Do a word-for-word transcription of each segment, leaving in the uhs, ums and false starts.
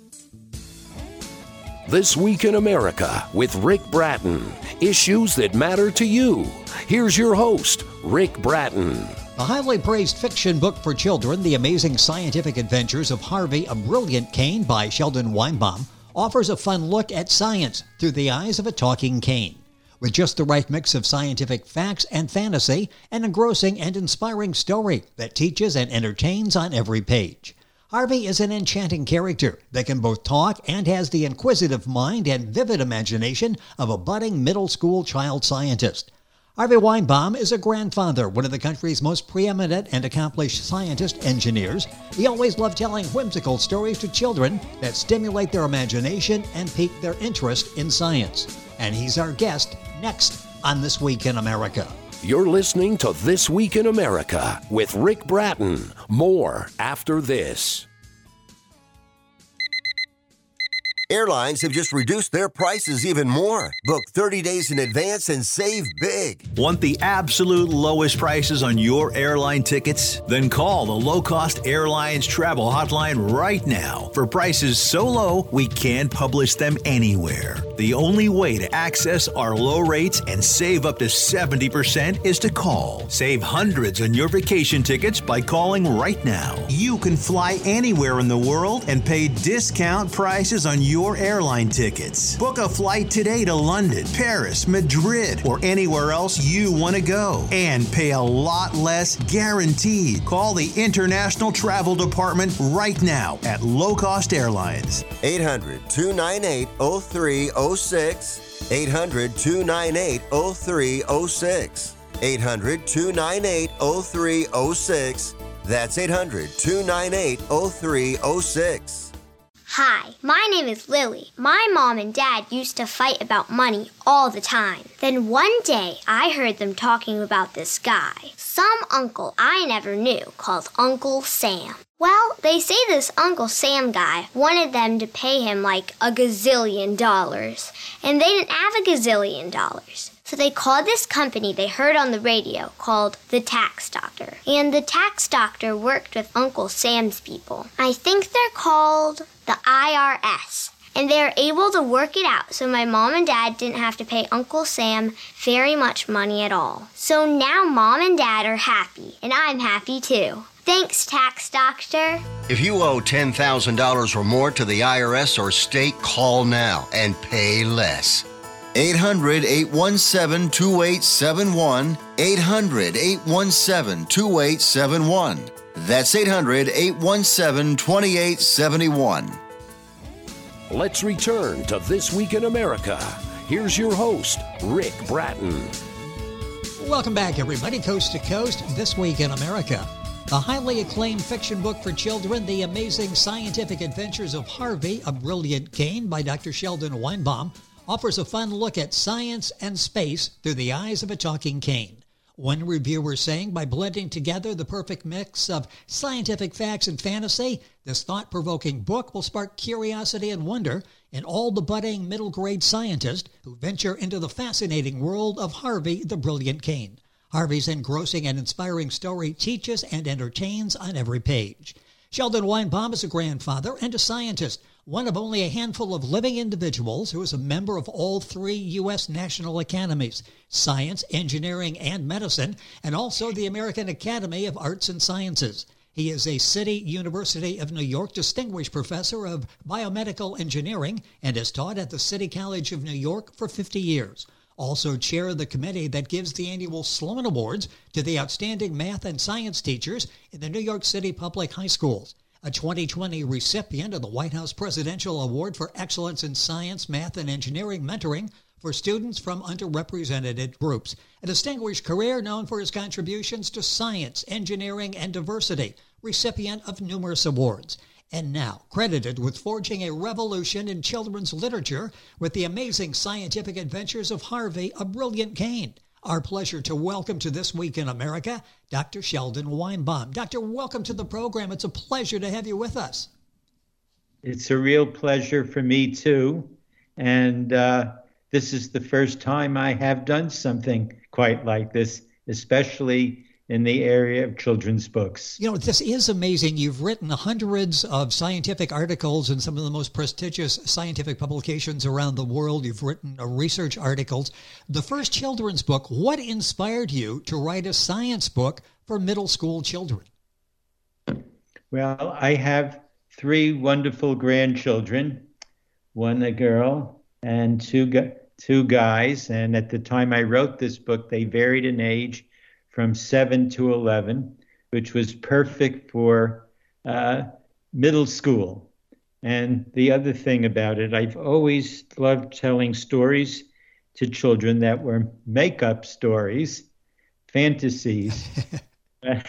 This Week in America with Rick Bratton. Issues that matter to you. Here's your host, Rick Bratton. A highly praised fiction book for children, The Amazing Scientific Adventures of Harvey, a Brilliant Cane by Sheldon Weinbaum, offers a fun look at science through the eyes of a talking cane. With just the right mix of scientific facts and fantasy, an engrossing and inspiring story that teaches and entertains on every page. Harvey is an enchanting character that can both talk and has the inquisitive mind and vivid imagination of a budding middle school child scientist. Harvey Weinbaum is a grandfather, one of the country's most preeminent and accomplished scientist engineers. He always loved telling whimsical stories to children that stimulate their imagination and pique their interest in science. And he's our guest next on This Week in America. You're listening to This Week in America with Rick Bratton. More after this. Airlines have just reduced their prices even more. Book thirty days in advance and save big. Want the absolute lowest prices on your airline tickets? Then call the Low Cost Airlines Travel Hotline right now for prices so low we can't publish them anywhere. The only way to access our low rates and save up to seventy percent is to call. Save hundreds on your vacation tickets by calling right now. You can fly anywhere in the world and pay discount prices on your Your airline tickets. Book a flight today to London, Paris, Madrid, or anywhere else you want to go and pay a lot less guaranteed. Call the International Travel Department right now at Low Cost Airlines. eight hundred, two nine eight, oh three oh six. eight hundred, two nine eight, oh three oh six. eight hundred, two nine eight, oh three oh six. That's eight hundred, two nine eight, oh three oh six. Hi, my name is Lily. My mom and dad used to fight about money all the time. Then one day, I heard them talking about this guy, some uncle I never knew called Uncle Sam. Well, they say this Uncle Sam guy wanted them to pay him like a gazillion dollars, and they didn't have a gazillion dollars. So they called this company they heard on the radio called the Tax Doctor. And the Tax Doctor worked with Uncle Sam's people. I think they're called the I R S. And they're able to work it out so my mom and dad didn't have to pay Uncle Sam very much money at all. So now mom and dad are happy, and I'm happy too. Thanks, Tax Doctor. If you owe ten thousand dollars or more to the I R S or state, call now and pay less. eight hundred, eight one seven, two eight seven one. eight hundred, eight one seven, two eight seven one. That's eight hundred, eight one seven, two eight seven one. Let's return to This Week in America. Here's your host, Rick Bratton. Welcome back, everybody, coast to coast, This Week in America. The highly acclaimed fiction book for children, The Amazing Scientific Adventures of Harvey, a Brilliant Cane by Doctor Sheldon Weinbaum, offers a fun look at science and space through the eyes of a talking cane. One reviewer saying, by blending together the perfect mix of scientific facts and fantasy, this thought-provoking book will spark curiosity and wonder in all the budding middle-grade scientists who venture into the fascinating world of Harvey the Brilliant Cane. Harvey's engrossing and inspiring story teaches and entertains on every page. Sheldon Weinbaum is a grandfather and a scientist, one of only a handful of living individuals who is a member of all three U S National Academies, Science, Engineering, and Medicine, and also the American Academy of Arts and Sciences. He is a City University of New York Distinguished Professor of Biomedical Engineering and has taught at the City College of New York for fifty years. Also chair of the committee that gives the annual Sloan Awards to the outstanding math and science teachers in the New York City public high schools. A twenty twenty recipient of the White House Presidential Award for Excellence in Science, Math, and Engineering Mentoring for students from underrepresented groups. A distinguished career known for his contributions to science, engineering, and diversity. Recipient of numerous awards. And now, credited with forging a revolution in children's literature with The Amazing Scientific Adventures of Harvey, a Brilliant Cane. Our pleasure to welcome to This Week in America, Doctor Sheldon Weinbaum. Doctor, welcome to the program. It's a pleasure to have you with us. It's a real pleasure for me, too. And uh, this is the first time I have done something quite like this, especially in the area of children's books. You know, this is amazing. You've written hundreds of scientific articles in some of the most prestigious scientific publications around the world. You've written uh, research articles. The first children's book, what inspired you to write a science book for middle school children? Well, I have three wonderful grandchildren, one a girl and two, gu- two guys. And at the time I wrote this book, they varied in age from seven to eleven, which was perfect for uh, middle school. And the other thing about it, I've always loved telling stories to children that were make-up stories, fantasies. uh,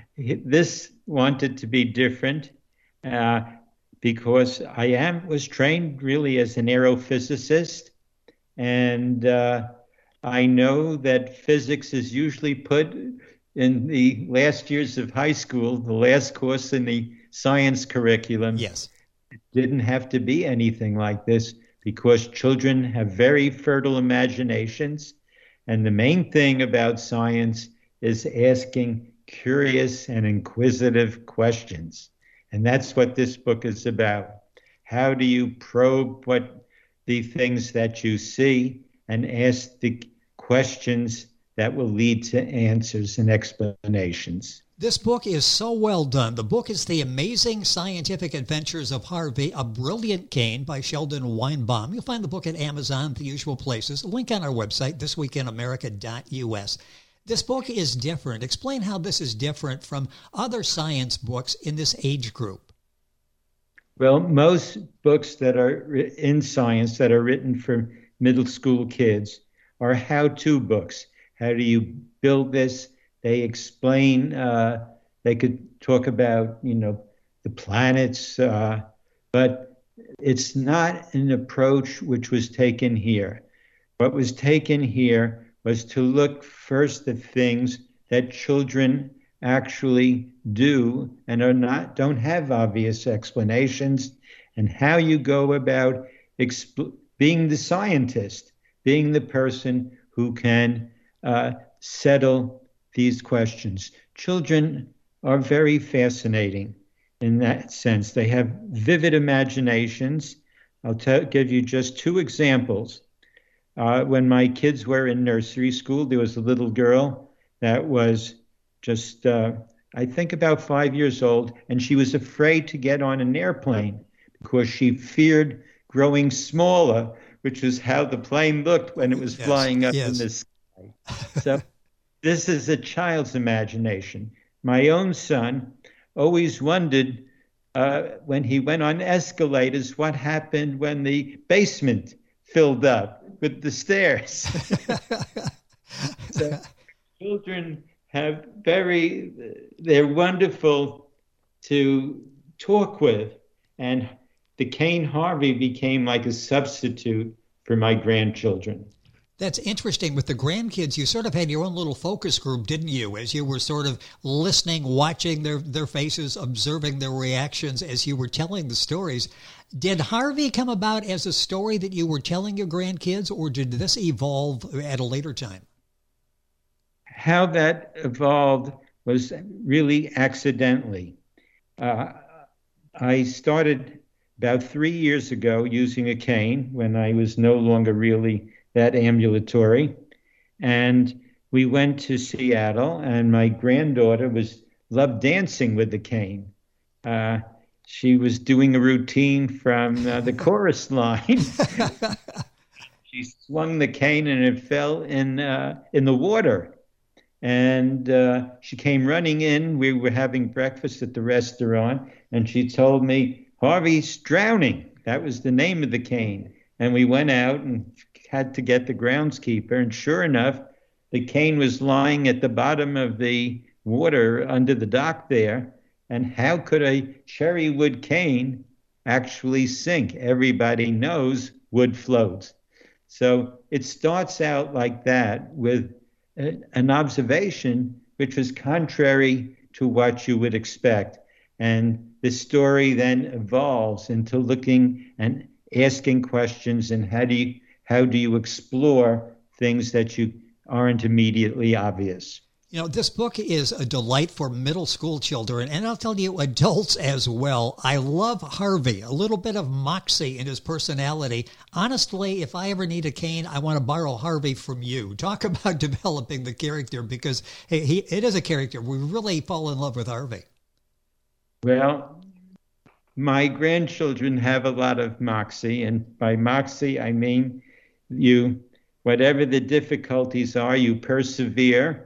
this wanted to be different uh, because I am was trained really as an aerophysicist, and uh, I know that physics is usually put in the last years of high school, the last course in the science curriculum. Yes. It didn't have to be anything like this because children have very fertile imaginations. And the main thing about science is asking curious and inquisitive questions. And that's what this book is about. How do you probe what the things that you see and ask the questions that will lead to answers and explanations? This book is so well done. The book is The Amazing Scientific Adventures of Harvey, A Brilliant Cane by Sheldon Weinbaum. You'll find the book at Amazon, the usual places. A link on our website, this week in america dot u s. This book is different. Explain how this is different from other science books in this age group. Well, most books that are in science that are written for middle school kids are how-to books. How do you build this? They explain, uh, they could talk about, you know, the planets, uh, but it's not an approach which was taken here. What was taken here was to look first at things that children actually do and are not don't have obvious explanations, and how you go about exp- being the scientist, being the person who can uh, settle these questions. Children are very fascinating in that sense. They have vivid imaginations. I'll t- give you just two examples. Uh, when my kids were in nursery school, there was a little girl that was just, uh, I think, about five years old, and she was afraid to get on an airplane because she feared growing smaller, which is how the plane looked when it was yes, flying up yes. in the sky. So this is a child's imagination. My own son always wondered uh, when he went on escalators what happened when the basement filled up with the stairs. So children have very, they're wonderful to talk with. And the Cane Harvey became like a substitute for my grandchildren. That's interesting. With the grandkids, you sort of had your own little focus group, didn't you? As you were sort of listening, watching their, their faces, observing their reactions as you were telling the stories. Did Harvey come about as a story that you were telling your grandkids, or did this evolve at a later time? How that evolved was really accidentally. Uh, I started about three years ago using a cane when I was no longer really that ambulatory. And we went to Seattle, and my granddaughter was loved dancing with the cane. Uh, she was doing a routine from uh, the chorus line. She swung the cane and it fell in uh, in the water. And uh, she came running in. We were having breakfast at the restaurant, and she told me, "Harvey's drowning." That was the name of the cane. And we went out and had to get the groundskeeper. And sure enough, the cane was lying at the bottom of the water under the dock there. And how could a cherry wood cane actually sink? Everybody knows wood floats. So it starts out like that with an observation which was contrary to what you would expect. And the story then evolves into looking and asking questions, and how do you, how do you explore things that you aren't immediately obvious. You know, this book is a delight for middle school children, and I'll tell you, adults as well. I love Harvey, a little bit of moxie in his personality. Honestly, if I ever need a cane, I want to borrow Harvey from you. Talk about developing the character, because he, he it is a character. We really fall in love with Harvey. Well, my grandchildren have a lot of moxie, and by moxie, I mean you, whatever the difficulties are, you persevere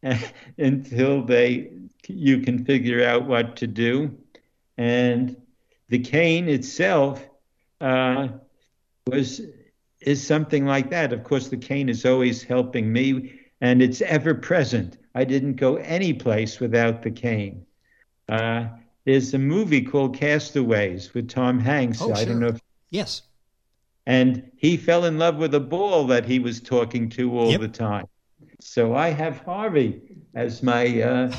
until they you can figure out what to do. And the cane itself uh, was is something like that. Of course, the cane is always helping me, and it's ever present. I didn't go any place without the cane. Uh, there's a movie called Castaways with Tom Hanks. Oh, I sure. don't know if Yes. And he fell in love with a ball that he was talking to all Yep. the time. So I have Harvey as my uh,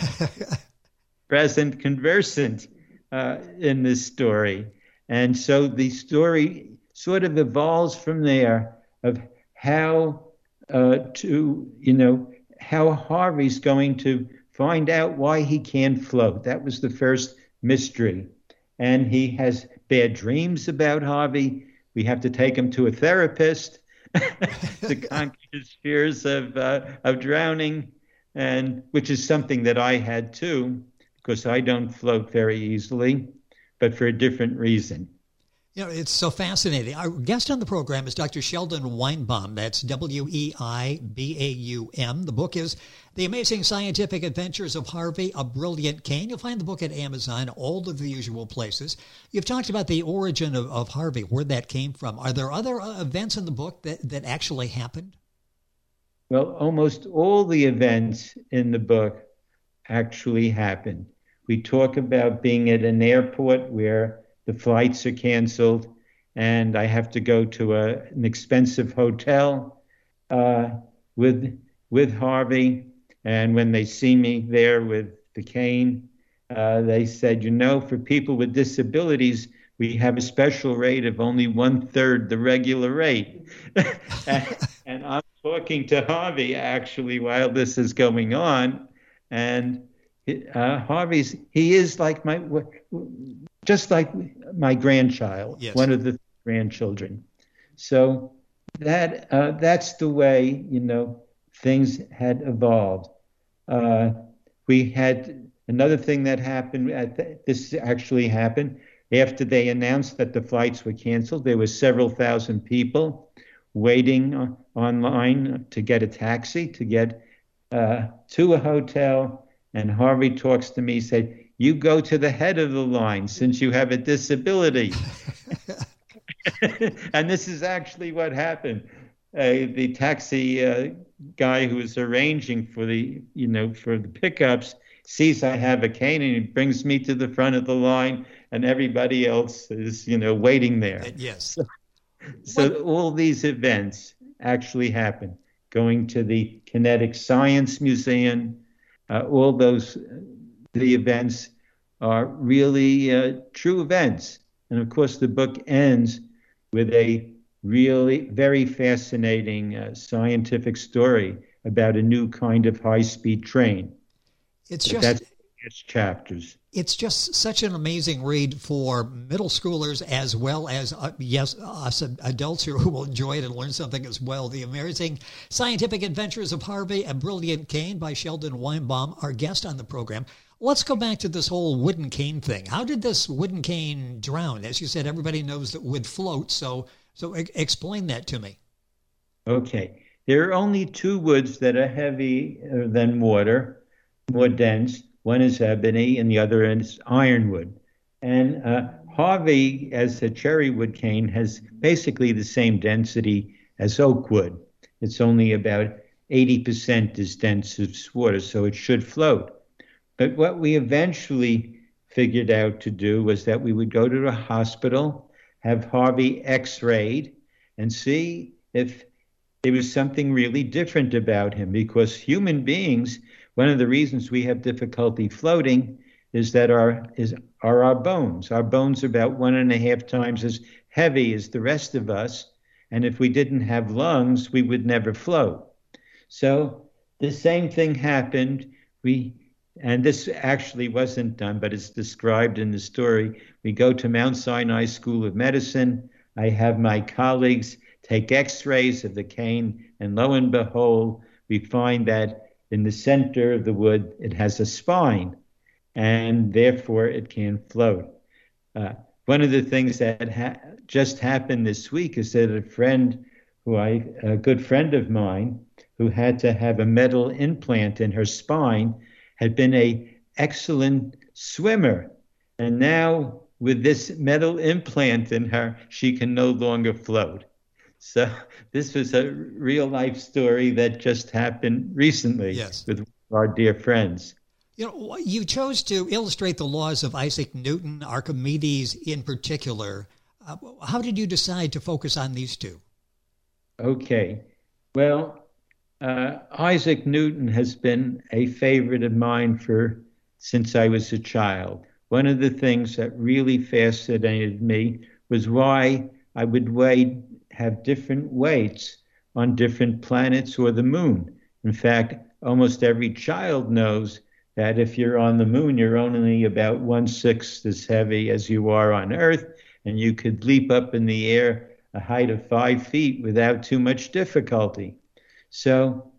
present conversant uh, in this story. And so the story sort of evolves from there of how uh, to, you know, how Harvey's going to find out why he can't float. That was the first mystery. And he has bad dreams about Harvey. We have to take him to a therapist to conquer his fears of uh, of drowning, and which is something that I had too, because I don't float very easily, but for a different reason. You know, it's so fascinating. Our guest on the program is Doctor Sheldon Weinbaum. That's W E I B A U M. The book is The Amazing Scientific Adventures of Harvey, A Brilliant Cane. You'll find the book at Amazon, all of the usual places. You've talked about the origin of, of Harvey, where that came from. Are there other uh, events in the book that, that actually happened? Well, almost all the events in the book actually happened. We talk about being at an airport where the flights are canceled, and I have to go to a, an expensive hotel uh, with with Harvey. And when they see me there with the cane, uh, they said, you know, for people with disabilities, we have a special rate of only one third the regular rate. and, and I'm talking to Harvey actually while this is going on, and uh, Harvey's he is like my. Just like my grandchild, Yes. One of the grandchildren. So that uh, that's the way, you know, things had evolved. Uh, we had another thing that happened. At the, this actually happened after they announced that the flights were canceled. There were several thousand people waiting uh, online to get a taxi, to get uh, to a hotel. And Harvey talks to me, said, you go to the head of the line since you have a disability. And this is actually what happened. Uh, the taxi uh, guy who was arranging for the, you know, for the pickups sees I have a cane and he brings me to the front of the line, and everybody else is, you know, waiting there. Yes. So, so all these events actually happen. Going to the Kinetic Science Museum, uh, all those the events are really uh, true events. And of course, the book ends with a really very fascinating uh, scientific story about a new kind of high-speed train. It's But just that's its chapters. It's just such an amazing read for middle schoolers as well as, uh, yes, us adults who will enjoy it and learn something as well. The Amazing Scientific Adventures of Harvey, A Brilliant Cane by Sheldon Weinbaum, our guest on the program. Let's go back to this whole wooden cane thing. How did this wooden cane drown? As you said, everybody knows that wood floats, so so e- explain that to me. Okay. There are only two woods that are heavier than water, more dense. One is ebony and the other is ironwood. And uh, Harvey, as a cherry wood cane, has basically the same density as oak wood. It's only about eighty percent as dense as water, so it should float. But what we eventually figured out to do was that we would go to a hospital, have Harvey x-rayed, and see if there was something really different about him. Because human beings, one of the reasons we have difficulty floating is that our is are our bones. Our bones are about one and a half times as heavy as the rest of us. And if we didn't have lungs, we would never float. So the same thing happened. We, and this actually wasn't done, but it's described in the story. We go to Mount Sinai School of Medicine. I have my colleagues take x-rays of the cane, and lo and behold, we find that in the center of the wood, it has a spine, and therefore it can float. Uh, one of the things that ha- just happened this week is that a friend, who I, a good friend of mine, who had to have a metal implant in her spine, had been an excellent swimmer, and now with this metal implant in her, she can no longer float. So this was a real life story that just happened recently yes. with our dear friends. You know, you chose to illustrate the laws of Isaac Newton, Archimedes in particular. Uh, how did you decide to focus on these two? Okay. Well, uh, Isaac Newton has been a favorite of mine for since I was a child. One of the things that really fascinated me was why I would weigh, have different weights on different planets or the moon. In fact, almost every child knows that if you're on the moon, you're only about one-sixth as heavy as you are on Earth, and you could leap up in the air a height of five feet without too much difficulty. So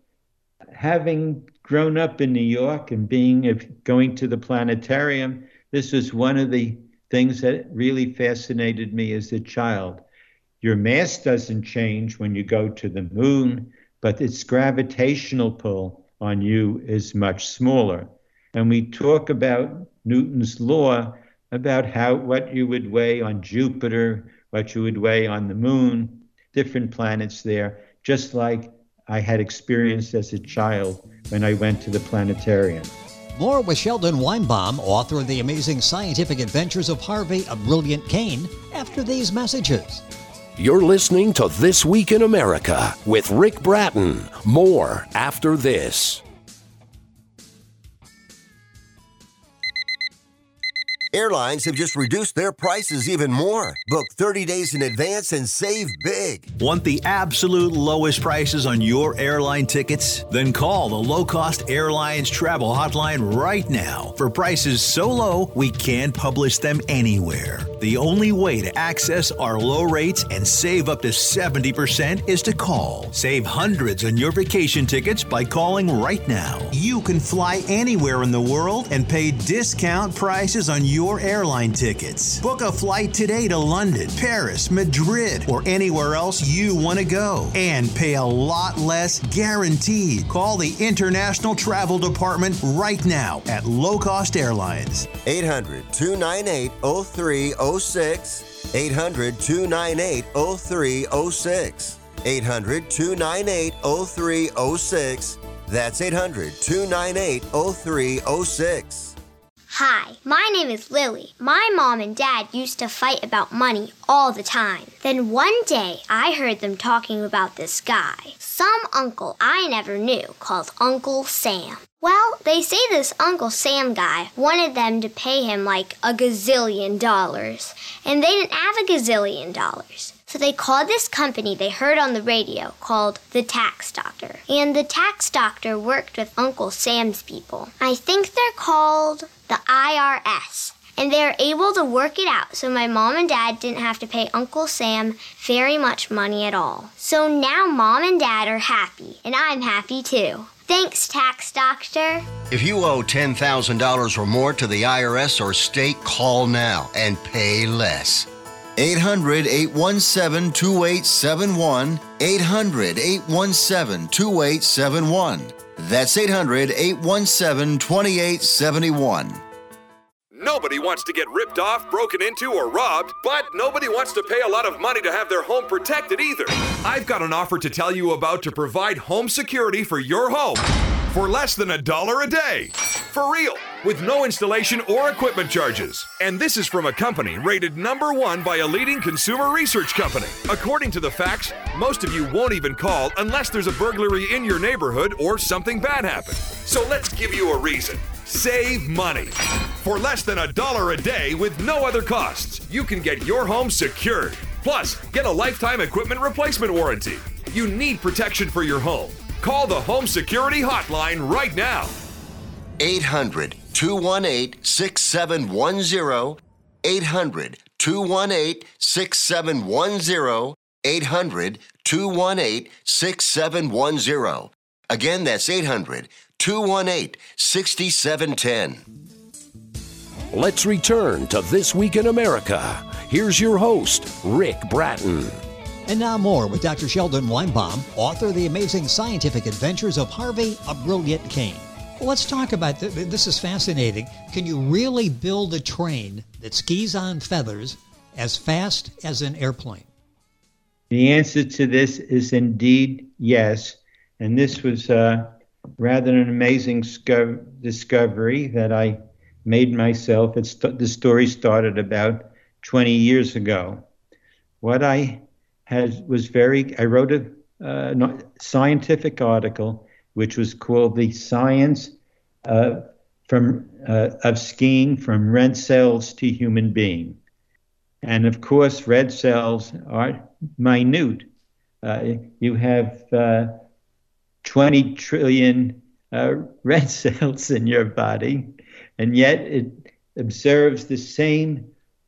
having grown up in New York and being going to the planetarium, this was one of the things that really fascinated me as a child. Your mass doesn't change when you go to the moon, but its gravitational pull on you is much smaller. And we talk about Newton's law, about how what you would weigh on Jupiter, what you would weigh on the moon, different planets there, just like I had experienced as a child when I went to the planetarium. More with Sheldon Weinbaum, author of The Amazing Scientific Adventures of Harvey, a Brilliant Cane, after these messages. You're listening to This Week in America with Rick Bratton. More after this. Airlines have just reduced their prices even more. Book thirty days in advance and save big. Want the absolute lowest prices on your airline tickets? Then call the Low Cost Airlines Travel Hotline right now for prices so low we can't publish them anywhere. The only way to access our low rates and save up to seventy percent is to call. Save hundreds on your vacation tickets by calling right now. You can fly anywhere in the world and pay discount prices on your Your airline tickets. Book a flight today to London, Paris, Madrid, or anywhere else you want to go and pay a lot less guaranteed. Call the International Travel Department right now at Low Cost Airlines. eight hundred, two nine eight, oh three oh six. eight hundred, two nine eight, oh three oh six. eight hundred, two nine eight, oh three oh six. That's eight hundred, two nine eight, oh three oh six. Hi, my name is Lily. My mom and dad used to fight about money all the time. Then one day, I heard them talking about this guy, some uncle I never knew, called Uncle Sam. Well, they say this Uncle Sam guy wanted them to pay him like a gazillion dollars, and they didn't have a gazillion dollars. So they called this company they heard on the radio called the Tax Doctor. And the Tax Doctor worked with Uncle Sam's people. I think they're called the I R S. And they were able to work it out so my mom and dad didn't have to pay Uncle Sam very much money at all. So now mom and dad are happy, and I'm happy too. Thanks, Tax Doctor. If you owe ten thousand dollars or more to the I R S or state, call now and pay less. eight hundred, eight one seven, two eight seven one. eight hundred, eight one seven, two eight seven one. That's eight hundred, eight one seven, two eight seven one. Nobody wants to get ripped off, broken into, or robbed, but nobody wants to pay a lot of money to have their home protected either. I've got an offer to tell you about to provide home security for your home for less than a dollar a day. For real, with no installation or equipment charges. And this is from a company rated number one by a leading consumer research company. According to the facts, most of you won't even call unless there's a burglary in your neighborhood or something bad happened. So let's give you a reason. Save money. For less than a dollar a day with no other costs, you can get your home secured. Plus, get a lifetime equipment replacement warranty. You need protection for your home. Call the Home Security Hotline right now. eight hundred, two one eight, six seven one zero. eight hundred, two one eight, six seven one zero. eight hundred, two one eight, six seven one zero. Again, that's eight hundred, two one eight, six seven one zero. Let's return to This Week in America. Here's your host, Rick Bratton. And now more with Doctor Sheldon Weinbaum, author of The Amazing Scientific Adventures of Harvey, a Brilliant Cane. Well, let's talk about th- this. Is fascinating. Can you really build a train that skis on feathers as fast as an airplane? The answer to this is indeed yes. And this was uh, rather an amazing sco- discovery that I made myself. It's st- the story started about twenty years ago. What I had was very, I wrote a uh, scientific article, which was called The Science uh, from uh, of Skiing from Red Cells to Human Being. And of course, red cells are minute. Uh, you have uh, twenty trillion uh, red cells in your body, and yet it observes the same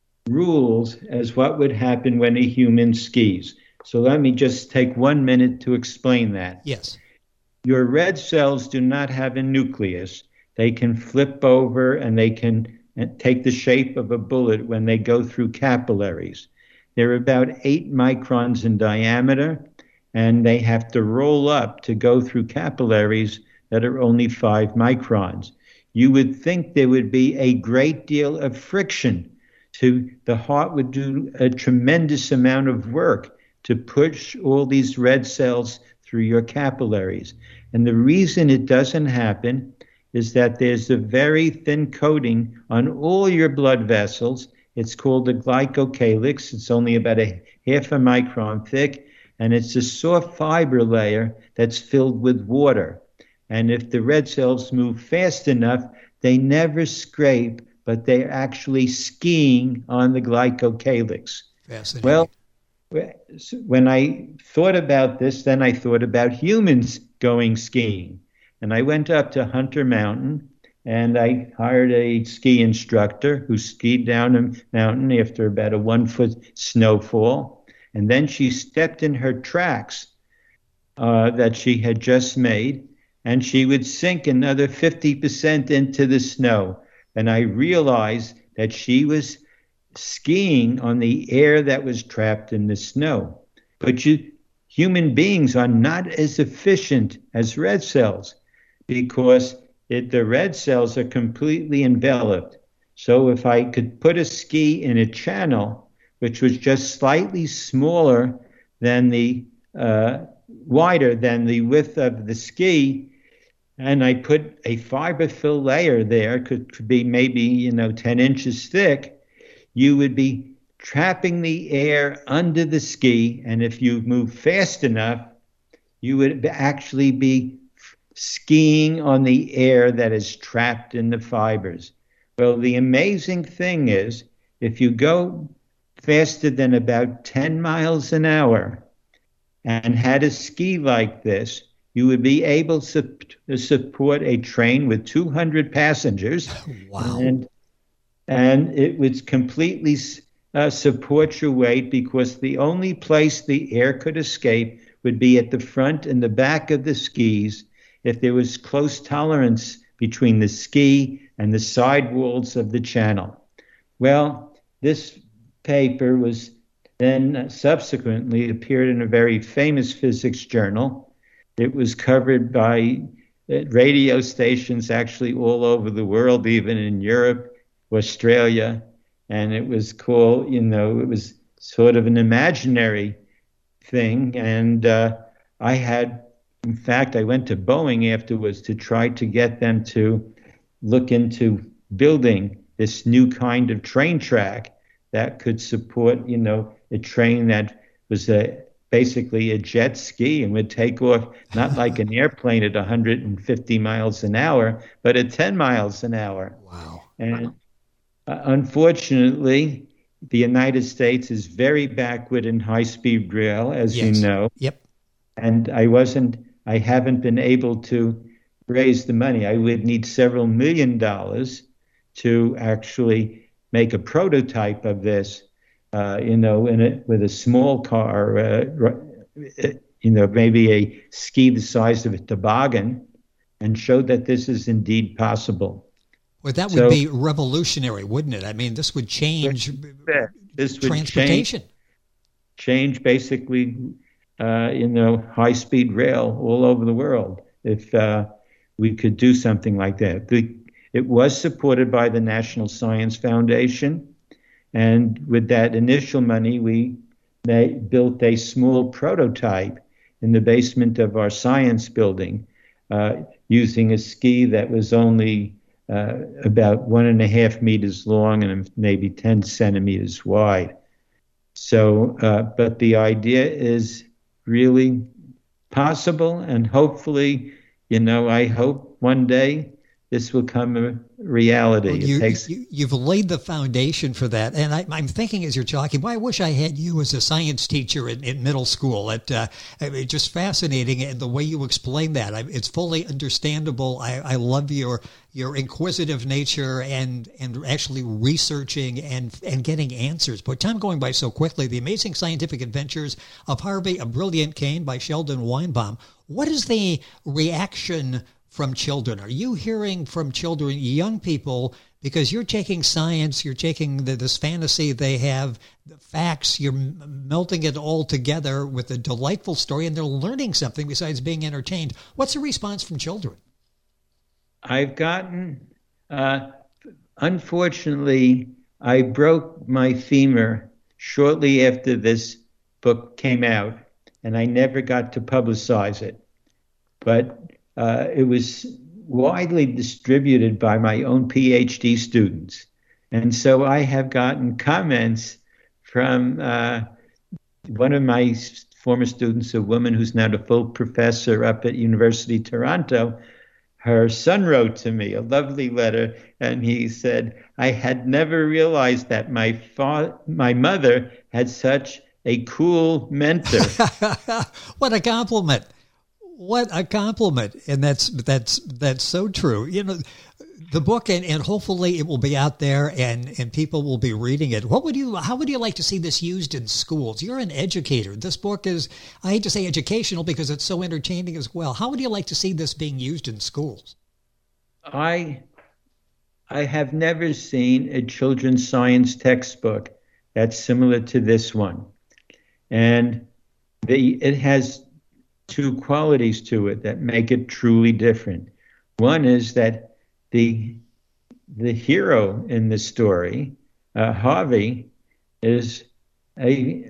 rules as what would happen when a human skis. So let me just take one minute to explain that. Yes. Your red cells do not have a nucleus. They can flip over and they can take the shape of a bullet when they go through capillaries. They're about eight microns in diameter, and they have to roll up to go through capillaries that are only five microns. You would think there would be a great deal of friction. To the heart would do a tremendous amount of work to push all these red cells through your capillaries. And the reason it doesn't happen is that there's a very thin coating on all your blood vessels. It's called the glycocalyx. It's only about a half a micron thick, and it's a soft fiber layer that's filled with water. And if the red cells move fast enough, they never scrape, but they're actually skiing on the glycocalyx. Fascinating. Well, when I thought about this, then I thought about humans going skiing. And I went up to Hunter Mountain, and I hired a ski instructor who skied down a mountain after about a one-foot snowfall. And then she stepped in her tracks uh, that she had just made, and she would sink another fifty percent into the snow. And I realized that she was skiing on the air that was trapped in the snow. But you, human beings are not as efficient as red cells because it, the red cells are completely enveloped. So if I could put a ski in a channel, which was just slightly smaller than the, uh, wider than the width of the ski, and I put a fiberfill layer there, could, could be maybe, you know, ten inches thick, you would be trapping the air under the ski. And if you move fast enough, you would actually be skiing on the air that is trapped in the fibers. Well, the amazing thing is, if you go faster than about ten miles an hour and had a ski like this, you would be able to support a train with two hundred passengers. Wow. And, and it would completely uh, support your weight, because the only place the air could escape would be at the front and the back of the skis if there was close tolerance between the ski and the side walls of the channel. Well, this paper was then subsequently appeared in a very famous physics journal. It was covered by radio stations actually all over the world, even in Europe, Australia. And it was called, you know, it was sort of an imaginary thing. And uh, I had, in fact, I went to Boeing afterwards to try to get them to look into building this new kind of train track that could support, you know, a train that was a basically a jet ski and would take off not like an airplane at one hundred fifty miles an hour, but at ten miles an hour. Wow. And uh, unfortunately, the United States is very backward in high-speed rail, as Yes. you know. Yep. And I wasn't I haven't been able to raise the money. I would need several million dollars to actually make a prototype of this, uh, you know, in it with a small car, uh, you know, maybe a ski the size of a toboggan, and show that this is indeed possible. Well, that would so, be revolutionary, wouldn't it? I mean, this would change this would transportation. Change, change basically, uh, you know, high-speed rail all over the world if uh, we could do something like that. The, it was supported by the National Science Foundation, and with that initial money, we made, built a small prototype in the basement of our science building, uh, using a ski that was only uh, about one and a half meters long and maybe ten centimeters wide. So, uh, but the idea is really possible, and hopefully, you know, I hope one day this will come a reality. Well, you, it takes- you, you've laid the foundation for that. And I, I'm thinking as you're talking, well, I wish I had you as a science teacher in, in middle school. It, uh, it's just fascinating, and the way you explain that. I, it's fully understandable. I, I love your your inquisitive nature and and actually researching and and getting answers. But time going by so quickly. The Amazing Scientific Adventures of Harvey, A Brilliant Cane by Sheldon Weinbaum. What is the reaction from children? Are you hearing from children, young people, because you're taking science, you're taking the, this fantasy they have, the facts, you're melting it all together with a delightful story, and they're learning something besides being entertained. What's the response from children? I've gotten, uh, unfortunately, I broke my femur shortly after this book came out, and I never got to publicize it. But Uh, it was widely distributed by my own PhD students. And so I have gotten comments from uh, one of my former students, a woman who's now a full professor up at University of Toronto. Her son wrote to me a lovely letter, and he said, I had never realized that my fa- my mother had such a cool mentor. What a compliment. What a compliment. And that's that's that's so true. You know, the book, and, and hopefully it will be out there and, and people will be reading it. What would you how would you like to see this used in schools? You're an educator. This book is, I hate to say educational because it's so entertaining as well. How would you like to see this being used in schools? I I have never seen a children's science textbook that's similar to this one. And the it has two qualities to it that make it truly different. One is that the the hero in the story, uh, Harvey, is a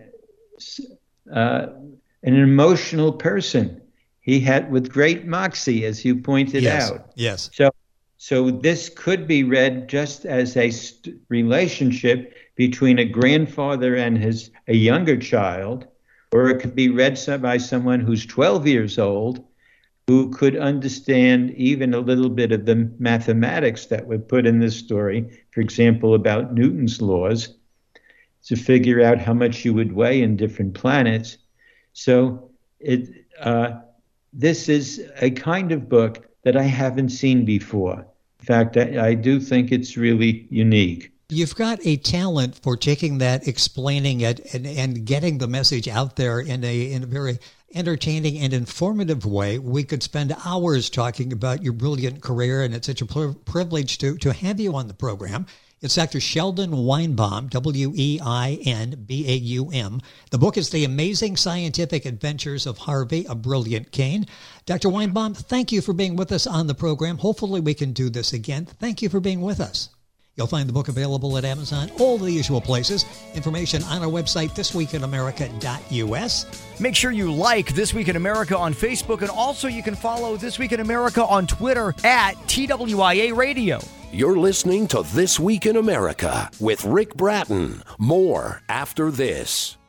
uh, an emotional person. He had with great moxie, as you pointed yes. out. Yes. So, so this could be read just as a st- relationship between a grandfather and his a younger child. Or it could be read by someone who's twelve years old, who could understand even a little bit of the mathematics that were put in this story, for example, about Newton's laws, to figure out how much you would weigh in different planets. So it uh, this is a kind of book that I haven't seen before. In fact, I, I do think it's really unique. You've got a talent for taking that, explaining it, and, and getting the message out there in a in a very entertaining and informative way. We could spend hours talking about your brilliant career, and it's such a pr- privilege to, to have you on the program. It's Doctor Sheldon Weinbaum, W E I N B A U M. The book is The Amazing Scientific Adventures of Harvey, A Brilliant Cane. Doctor Weinbaum, thank you for being with us on the program. Hopefully we can do this again. Thank you for being with us. You'll find the book available at Amazon, all the usual places. Information on our website, this week in america dot u s. Make sure you like This Week in America on Facebook, and also you can follow This Week in America on Twitter at T W I A Radio. You're listening to This Week in America with Rick Bratton. More after this.